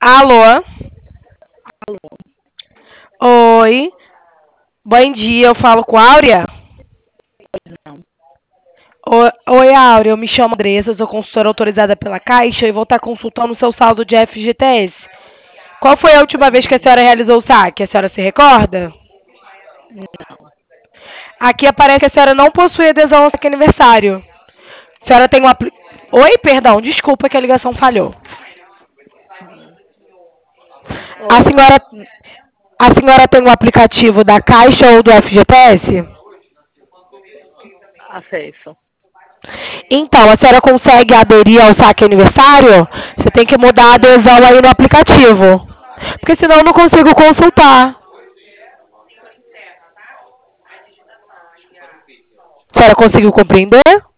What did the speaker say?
Alô? Alô? Oi. Bom dia, eu falo com a Áurea? Não. Oi, Áurea, eu me chamo Andressa, sou consultora autorizada pela Caixa e vou estar consultando o seu saldo de FGTS. Qual foi a última vez que a senhora realizou o saque? A senhora se recorda? Não. Aqui aparece que a senhora não possui adesão ao saque aniversário. A senhora tem um Oi, perdão, desculpa que a ligação falhou. A Oi. senhora, a senhora tem um aplicativo da Caixa ou do FGTS? Acesso. Então, a senhora consegue aderir ao saque aniversário? Você tem que mudar a Não. adesão aí no aplicativo. Porque senão eu não consigo consultar. A senhora conseguiu compreender?